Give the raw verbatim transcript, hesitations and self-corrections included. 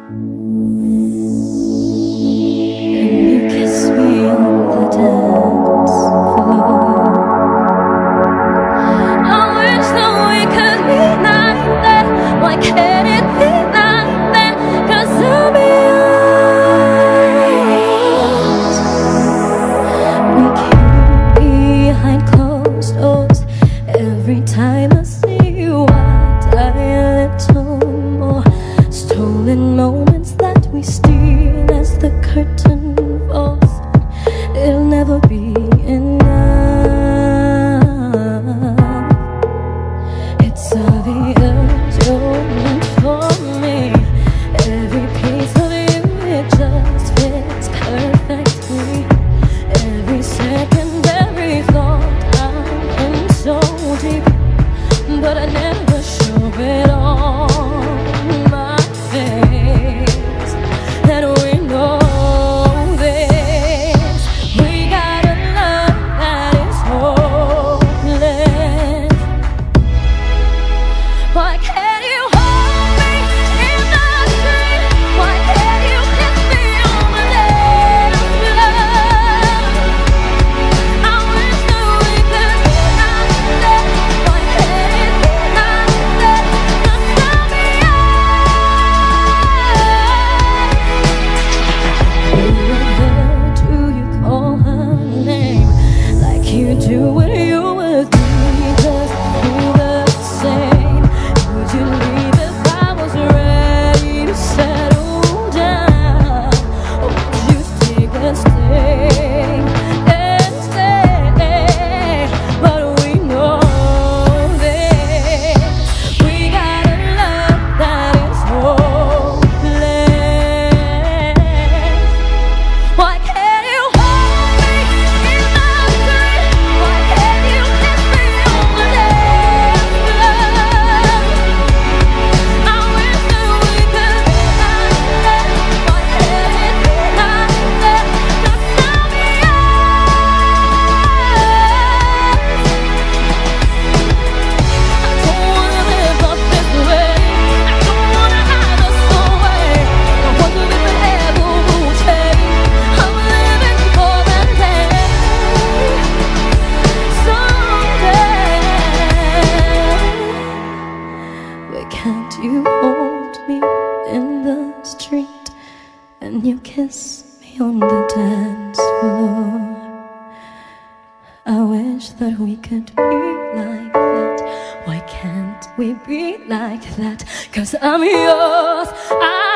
you kiss me on the dance floor. I wish that we could be like that. Why can't it be like that? 'Cause I'll be yours. We can't behind closed doors. Every time I see you I die a little more. Stolen moments that we steal as the curtain falls. It'll never be enough. It's obvious you're meant for me. Every piece of you, it just fits perfectly. Every second, every thought, I'm in so deep, but I never show it on my face. And we know this. We got a love that is hopeless. Why can't you hold me in the street? Why can't you kiss me on the dance floor? I wish that we could be like that. Why can't it be like that? 'Cause I'll be yours. Do you call her name like you do when you were three? Just do the same. Would you leave if I was ready to settle down? Or would you take and stay and stay? But we know this. We got a love that is hopeless. Why can't you hold me in the street? Why can't you kiss me on the dance floor? I wish that we could be like that. Why can't it be like that? 'Cause I'll be yours. I don't wanna live up this way. I don't wanna hide us away. I wonder if it ever will change. I'm living for that day, someday. Why can't you hold me in the street and you kiss me on the dance floor? I wish that we could be like that. Why can't we be like that? 'Cause I'm yours. I